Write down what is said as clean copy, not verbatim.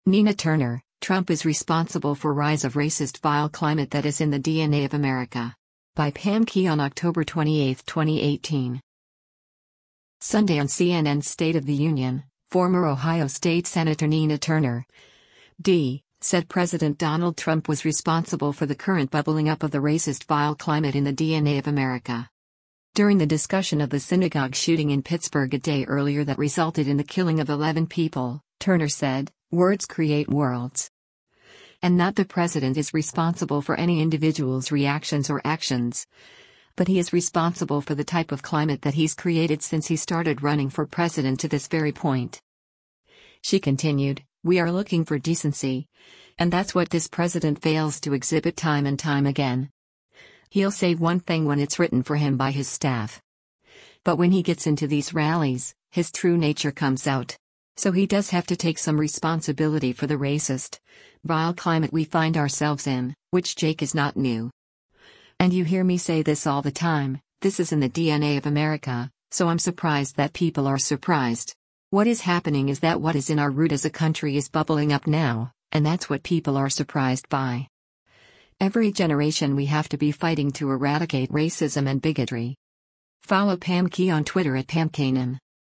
Nina Turner, Trump is responsible for rise of racist vile climate that is in the DNA of America. By Pam Key on October 28, 2018. Sunday on CNN State of the Union, former Ohio State Senator Nina Turner, D., said President Donald Trump was responsible for the current bubbling up of the racist vile climate in the DNA of America. During the discussion of the synagogue shooting in Pittsburgh a day earlier that resulted in the killing of 11 people, Turner said, "Words create worlds. And not the president is responsible for any individual's reactions or actions. But he is responsible for the type of climate that he's created since he started running for president to this very point." She continued, "We are looking for decency. And that's what this president fails to exhibit time and time again. He'll say one thing when it's written for him by his staff. But when he gets into these rallies, his true nature comes out. So he does have to take some responsibility for the racist, vile climate we find ourselves in, which Jake is not new. And you hear me say this all the time, this is in the DNA of America, so I'm surprised that people are surprised. What is happening is that what is in our root as a country is bubbling up now, and that's what people are surprised by. Every generation we have to be fighting to eradicate racism and bigotry." Follow Pam Key on Twitter at PamKanan.